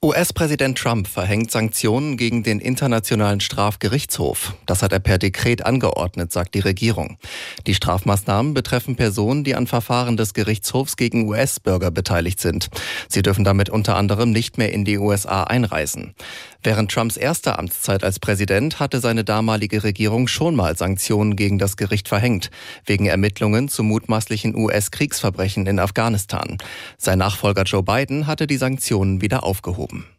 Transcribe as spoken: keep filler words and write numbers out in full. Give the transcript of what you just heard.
U S-Präsident Trump verhängt Sanktionen gegen den Internationalen Strafgerichtshof. Das hat er per Dekret angeordnet, sagt die Regierung. Die Strafmaßnahmen betreffen Personen, die an Verfahren des Gerichtshofs gegen U S-Bürger beteiligt sind. Sie dürfen damit unter anderem nicht mehr in die U S A einreisen. Während Trumps erster Amtszeit als Präsident hatte seine damalige Regierung schon mal Sanktionen gegen das Gericht verhängt, wegen Ermittlungen zu mutmaßlichen U S-Kriegsverbrechen in Afghanistan. Sein Nachfolger Joe Biden hatte die Sanktionen wieder aufgehoben.